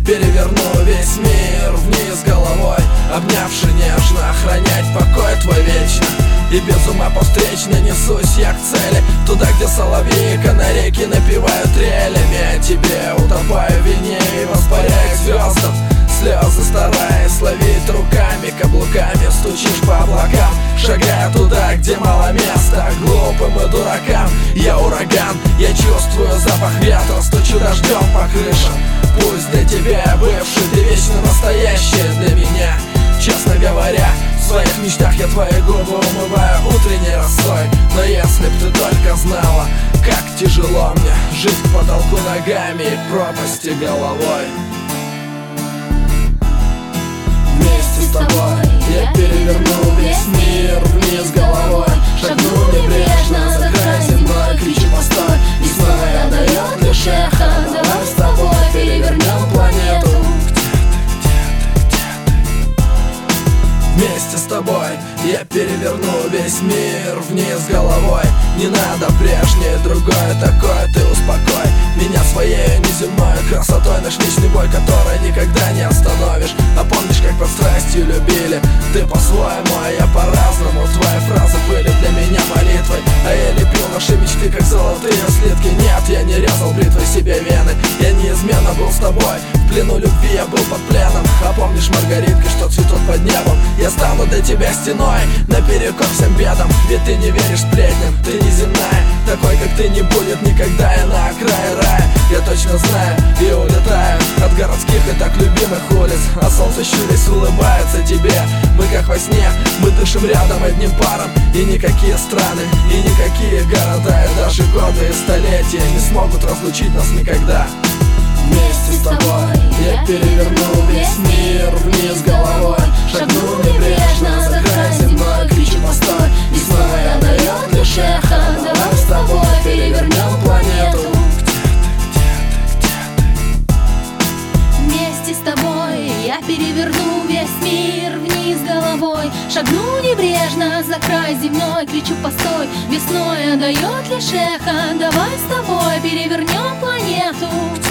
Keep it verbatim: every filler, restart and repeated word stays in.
переверну весь мир вниз головой, обнявши нежно, охранять покой твой вечно. И без ума по встречной несусь я к цели, туда, где соловьи и канарейки напевают трелями. А тебе утопаю в вине и воспаряю звездам. Слезы стараясь ловить руками, каблуками стучишь по облакам, шагая туда, где мало места глупым и дуракам. Я ураган, я чувствую запах ветра, стучу дождем по крышам. Пусть для тебя бывший, ты вечно настоящая для меня. Честно говоря, в своих мечтах я твои губы умываю утренней росой. Но если б ты только знала, как тяжело мне жить к потолку ногами и пропасти головой. Вместе с тобой я переверну весь мир вниз головой, шагну небрежно за край земной, кричу постой, весной отдает лишь эхо. Давай с тобой перевернем планету. Вместе с тобой я переверну весь мир вниз головой. Не надо прежнее, другое такое, ты успокой меня своей неземной красотой. Наш вечный бой, который никогда не остановишь. А помнишь, как под страстью любили? Ты по-своему, а я по-разному. Твои фразы были для меня молитвой, а я лепил наши мечты, как золотые слитки. Нет, я не резал бритвой себе вены, я неизменно был с тобой. В плену любви я был под пленом. А помнишь маргаритки, что цветут под небом? Я стану для тебя стеной, наперекор всем бедам. Ведь ты не веришь сплетням, ты неземная. Такой, как ты, не будет никогда, я на окрае рая. Я точно знаю и улетаю от городских и так любимых улиц. А солнце щурясь улыбается тебе. Мы как во сне, мы дышим рядом одним паром. И никакие страны, и никакие города, и даже годы и столетия не смогут разлучить нас никогда. Вместе с тобой я переверну весь мир вниз головой, шагну небрежно за край земной, кричу постой, весной отдает лишь эхо. Давай с тобой перевернем планету. Вместе с тобой я переверну весь мир вниз головой, шагну небрежно за край земной, кричу постой, весной отдает лишь эхо. Давай с тобой перевернем планету.